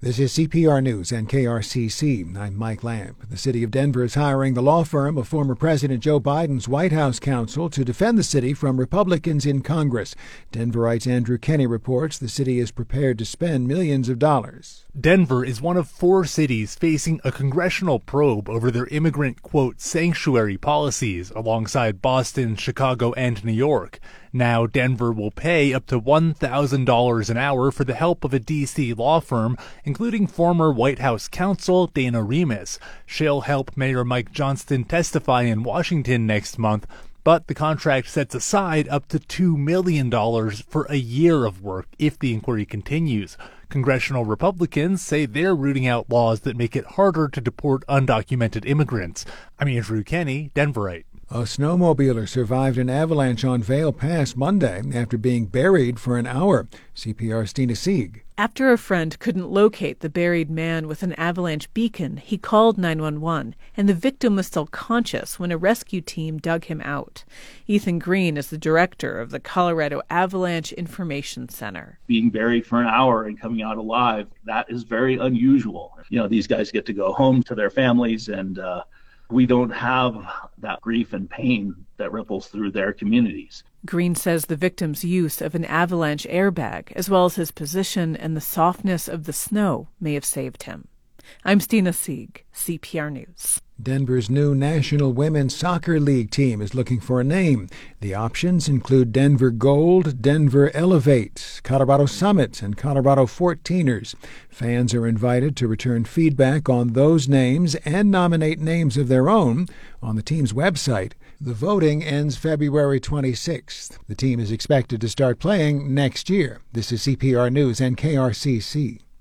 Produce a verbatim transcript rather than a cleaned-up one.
This is C P R News and K R C C. I'm Mike Lamp. The city of Denver is hiring the law firm of former President Joe Biden's White House counsel to defend the city from Republicans in Congress. Denverite's Andrew Kenny reports the city is prepared to spend millions of dollars. Denver is one of four cities facing a congressional probe over their immigrant, quote, sanctuary policies alongside Boston, Chicago, and New York. Now, Denver will pay up to one thousand dollars an hour for the help of a D C law firm, including former White House counsel Dana Remus. She'll help Mayor Mike Johnston testify in Washington next month, but the contract sets aside up to two million dollars for a year of work if the inquiry continues. Congressional Republicans say they're rooting out laws that make it harder to deport undocumented immigrants. I'm Andrew Kenny, Denverite. A snowmobiler survived an avalanche on Vail Pass Monday after being buried for an hour. C P R's Tina Sieg. After a friend couldn't locate the buried man with an avalanche beacon, he called nine one one, and the victim was still conscious when a rescue team dug him out. Ethan Green is the director of the Colorado Avalanche Information Center. Being buried for an hour and coming out alive, that is very unusual. You know, these guys get to go home to their families, and uh, we don't have that grief and pain that ripples through their communities. Green says the victim's use of an avalanche airbag, as well as his position and the softness of the snow, may have saved him. I'm Tina Sieg, C P R News. Denver's new National Women's Soccer League team is looking for a name. The options include Denver Gold, Denver Elevate, Colorado Summit, and Colorado fourteeners. Fans are invited to return feedback on those names and nominate names of their own on the team's website. The voting ends February twenty-sixth. The team is expected to start playing next year. This is C P R News and K R C C.